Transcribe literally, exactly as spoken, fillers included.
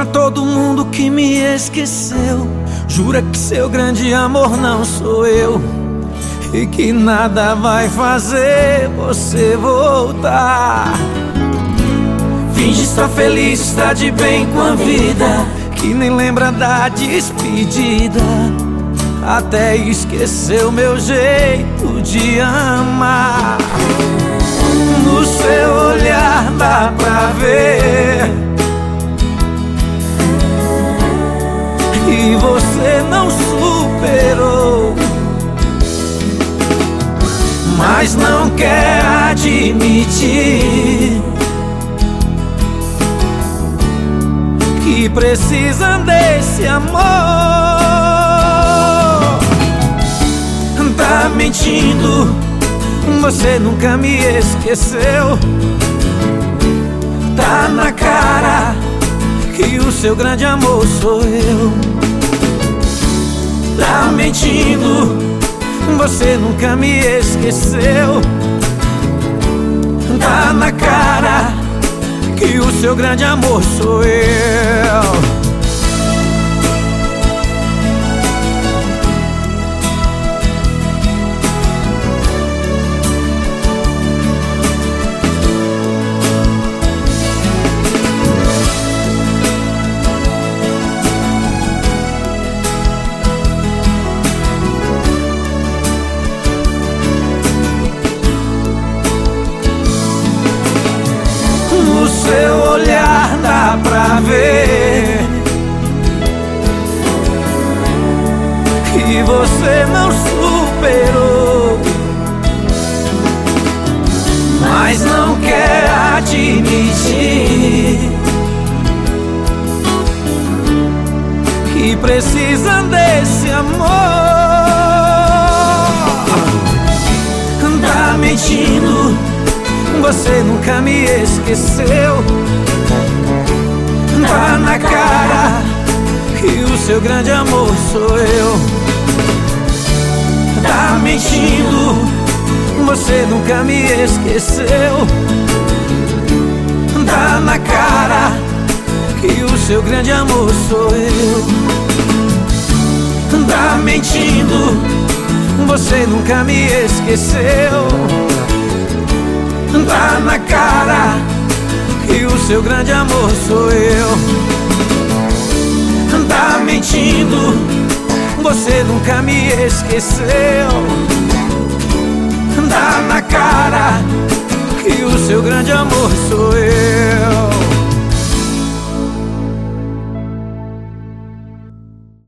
todo mundo que me esqueceu. Jura que seu grande amor não sou eu, e que nada vai fazer você voltar. Finge estar feliz, está de bem com a vida, que nem lembra da despedida. Até esqueceu meu jeito de amar. No seu olhar dá pra ver que você não superou, mas não quer admitir que precisa desse amor. Tá mentindo, você nunca me esqueceu. Tá na cara que o seu grande amor sou eu. Tá mentindo, você nunca me esqueceu. Tá na cara que o seu grande amor sou eu. No seu olhar dá pra ver que você não superou, mas não quer admitir que precisa desse amor. Tá mentindo, você nunca me esqueceu. Tá na cara que o seu grande amor sou eu. Tá mentindo, você nunca me esqueceu. Tá na cara que o seu grande amor sou eu. Tá mentindo, você nunca me esqueceu. Tá na cara que o seu grande amor sou eu. Tá mentindo, você nunca me esqueceu. Tá na cara que o seu grande amor sou eu.